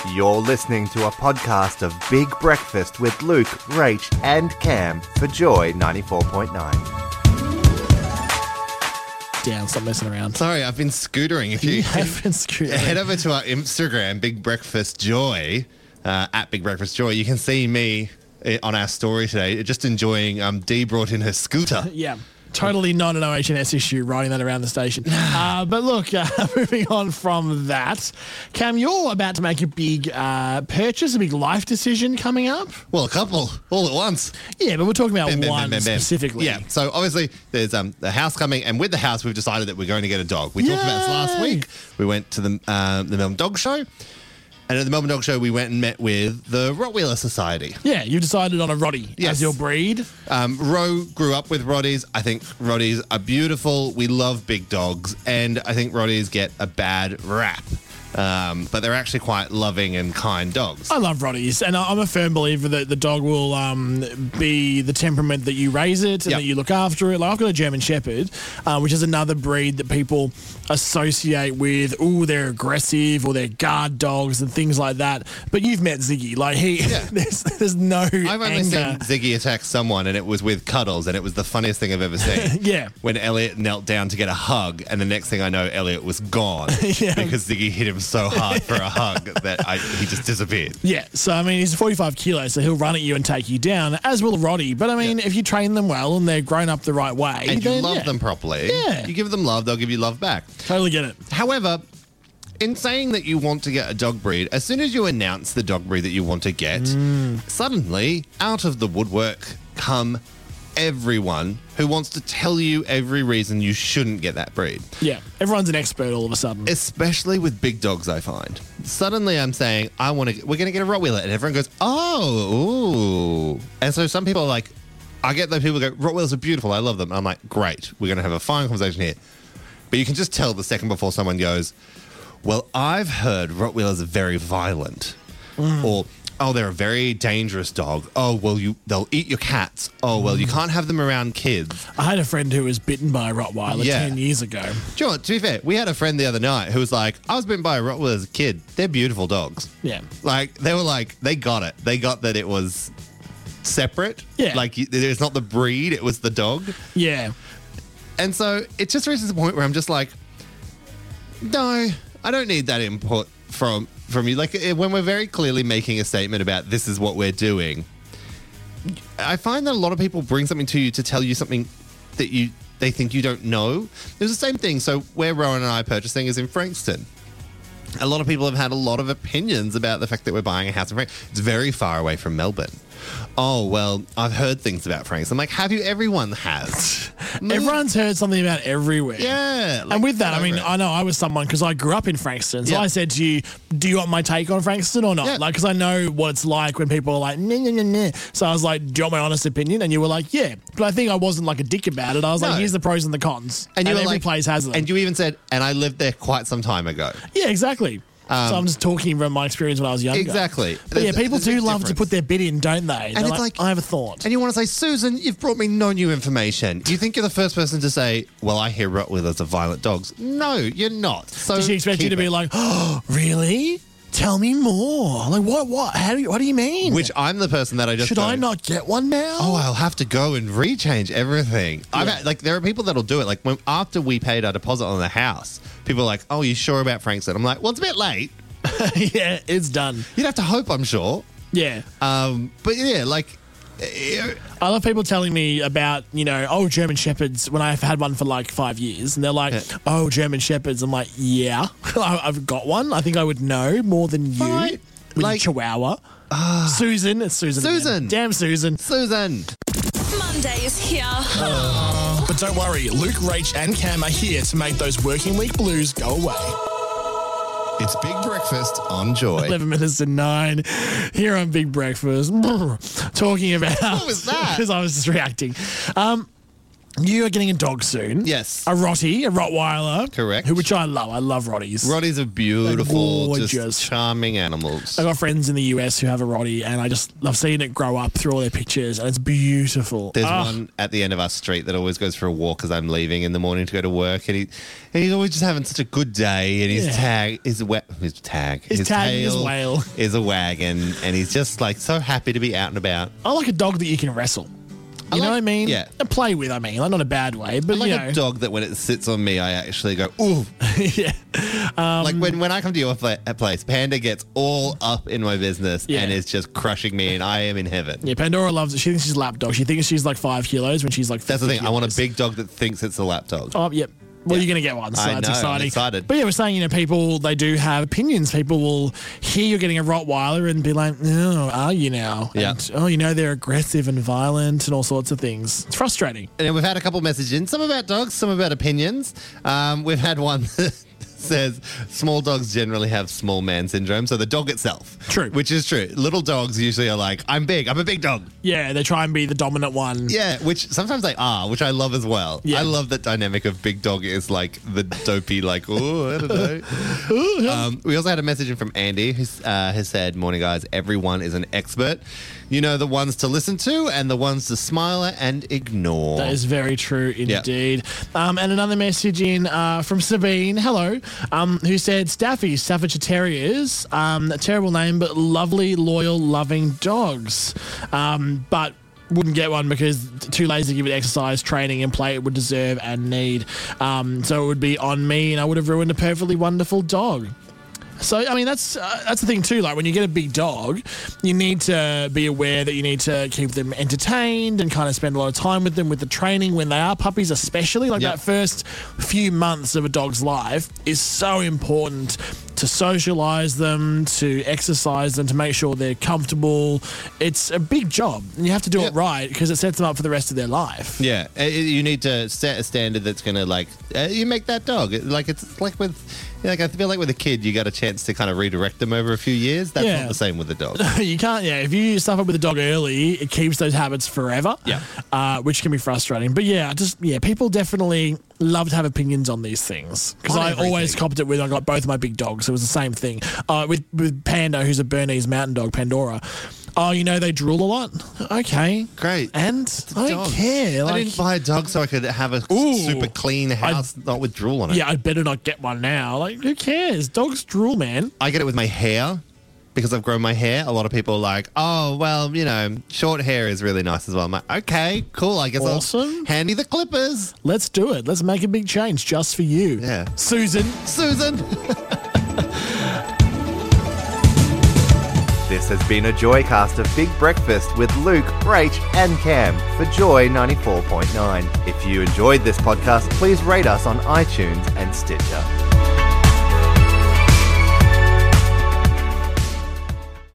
You're listening to a podcast of Big Breakfast with Luke, Rach and Cam for Joy 94.9. Down, stop messing around. Sorry, I've been scootering. If you have been scootering. Head over to our Instagram, Big Breakfast Joy, at Big Breakfast Joy. You can see me on our story today, just enjoying Dee brought in her scooter. Yeah. Totally not an OH&S issue riding that around the station. But look, moving on from that, Cam, you're about to make a big purchase, a big life decision coming up. Well, a couple all at once. Yeah, but we're talking about one specifically. Yeah, so obviously there's the house coming, and with the house we've decided that we're going to get a dog. We talked about this last week. We went to the Melbourne Dog Show. And at the Melbourne Dog Show, we went and met with the Rottweiler Society. Yeah, you decided on a Rottie as your breed. Ro grew up with Rotties. I think Rotties are beautiful. We love big dogs. And I think Rotties get a bad rap. But they're actually quite loving and kind dogs. I love Rotties, and I'm a firm believer that the dog will be the temperament that you raise it and that you look after it. Like, I've got a German Shepherd, which is another breed that people associate with, they're aggressive or they're guard dogs and things like that. But you've met Ziggy. Like, there's no I've only seen Ziggy attack someone, and it was with cuddles, and it was the funniest thing I've ever seen. Yeah. When Elliot knelt down to get a hug, and the next thing I know, Elliot was gone because Ziggy hit him so hard for a hug that he just disappeared. Yeah, so I mean, he's 45 kilos, so he'll run at you and take you down, as will a Rottie. But I mean, if you train them well and they're grown up the right way, and you love them properly, you give them love, they'll give you love back. Totally get it. However, in saying that you want to get a dog breed, as soon as you announce the dog breed that you want to get, suddenly, out of the woodwork come everyone who wants to tell you every reason you shouldn't get that breed. Yeah, everyone's an expert all of a sudden. Especially with big dogs, I find. Suddenly I'm saying, we're going to get a Rottweiler, and everyone goes, ooh. And so some people are like, I get those people who go, Rottweilers are beautiful, I love them. And I'm like, great, we're going to have a fine conversation here. But you can just tell the second before someone goes, well, I've heard Rottweilers are very violent. Or, they're a very dangerous dog. Oh, well, they'll eat your cats. Oh, well, you can't have them around kids. I had a friend who was bitten by a Rottweiler 10 years ago. Do you know what? To be fair, we had a friend the other night who was like, I was bitten by a Rottweiler as a kid. They're beautiful dogs. Yeah. Like, they were like, they got it. They got that it was separate. Yeah. Like, it's not the breed, it was the dog. Yeah. And so it just reaches the point where I'm just like, no, I don't need that input from you. Like, when we're very clearly making a statement about this is what we're doing, I find that a lot of people bring something to you to tell you something that they think you don't know. There's the same thing. So where Rowan and I are purchasing is in Frankston. A lot of people have had a lot of opinions about the fact that we're buying a house in Frankston. It's very far away from Melbourne. Oh, well, I've heard things about Frankston. I'm like, have you? Everyone has. Everyone's heard something about everywhere. Yeah. And with that, I mean, I know I was someone, because I grew up in Frankston. So I said to you, do you want my take on Frankston or not? Yeah. Like, because I know what it's like when people are like, nah. So I was like, do you want my honest opinion? And you were like, yeah. But I think I wasn't like a dick about it. I was like, here's the pros and the cons. And every place has them. And you even said, and I lived there quite some time ago. Yeah, exactly. So I'm just talking from my experience when I was younger. Exactly. But people do love to put their bid in, don't they? And it's like, I have a thought. And you want to say, Susan, you've brought me no new information. Do you think you're the first person to say, well, I hear Rottweilers are violent dogs? No, you're not. So does she expect you to be like, oh, really? Tell me more. Like, what? What do you mean? Which I'm the person that I just Should I not get one now? Oh, I'll have to go and rechange everything. Yeah. There are people that'll do it. Like, after we paid our deposit on the house, people are like, oh, you sure about Frankston? I'm like, well, it's a bit late. Yeah, it's done. You'd have to hope, I'm sure. Yeah. But yeah, like, I love people telling me about, German Shepherds, when I've had one for like 5 years, and they're like, German Shepherds. I'm like, yeah, I've got one. I think I would know more than you. Right. With like, Chihuahua. Susan. It's Susan. Susan. Damn Susan. Susan. Monday is here. But don't worry, Luke, Rach and Cam are here to make those working week blues go away. It's Big Breakfast on Joy. 11 minutes to 9 here on Big Breakfast. Talking about... What was that? Because I was just reacting. You are getting a dog soon. Yes. A Rottie, a Rottweiler. Correct. Which I love. I love Rotties. Rotties are beautiful, They're just gorgeous. charming animals. I got friends in the US who have a Rottie, and I just love seeing it grow up through all their pictures, and it's beautiful. There's one at the end of our street that always goes for a walk as I'm leaving in the morning to go to work, and he's always just having such a good day, and his Yeah. his tag is tail whale. is a wagon, and he's just like so happy to be out and about. I like a dog that you can wrestle. You know what I mean? Yeah. And play with, I mean. Like, not a bad way, but I like you a know. dog that when it sits on me, I actually go, ooh. Yeah. Like when I come to your place, Panda gets all up in my business and is just crushing me, and I am in heaven. Yeah, Pandora loves it. She thinks she's a lap dog. She thinks she's like 5 kilos when she's like 50 That's the thing. I want a kilos. big dog that thinks it's a lap dog. Oh, yep. Well, you're going to get one, so I that's know, I'm exciting. excited. But yeah, we're saying, people, they do have opinions. People will hear you're getting a Rottweiler and be like, oh, are you now? Yeah. And, they're aggressive and violent and all sorts of things. It's frustrating. And then we've had a couple messages in, some about dogs, some about opinions. We've had one that says small dogs generally have small man syndrome, so the dog itself. True. Which is true. Little dogs usually are like, I'm big, I'm a big dog. Yeah, they try and be the dominant one. Yeah, which sometimes they are, which I love as well. Yeah. I love that dynamic of big dog is like the dopey, like, oh, I don't know. We also had a message in from Andy who has said, morning guys, everyone is an expert. You know the ones to listen to and the ones to smile at and ignore. That is very true indeed. And another message in from Sabine, hello, who said, Staffordshire Terriers, a terrible name, but lovely, loyal, loving dogs. But wouldn't get one because too lazy to give it exercise, training, and play it would deserve and need. So it would be on me, and I would have ruined a perfectly wonderful dog. So, I mean, that's the thing too. Like, when you get a big dog, you need to be aware that you need to keep them entertained and kind of spend a lot of time with them with the training when they are puppies, especially. Like, that first few months of a dog's life is so important to socialize them, to exercise them, to make sure they're comfortable. It's a big job, and you have to do it right because it sets them up for the rest of their life. Yeah, you need to set a standard that's going to, you make that dog. It's like with, I feel like with a kid, you got a chance to kind of redirect them over a few years. That's not the same with a dog. You can't, if you suffer with a dog early, it keeps those habits forever. Yeah. Which can be frustrating. But people definitely love to have opinions on these things. Because I always copped it when I got both my big dogs. It was the same thing. With Panda, who's a Bernese mountain dog, Pandora. Oh, they drool a lot? Okay. Great. And I don't care. I didn't buy a dog so I could have a super clean house, not with drool on it. Yeah, I'd better not get one now. Like, who cares? Dogs drool, man. I get it with my hair because I've grown my hair. A lot of people are like, oh, well, short hair is really nice as well. I'm like, okay, cool. I guess Awesome. I'll hand you the clippers. Let's do it. Let's make a big change just for you. Yeah. Susan. This has been a Joycast of Big Breakfast with Luke, Rach and Cam for Joy 94.9. If you enjoyed this podcast, please rate us on iTunes and Stitcher.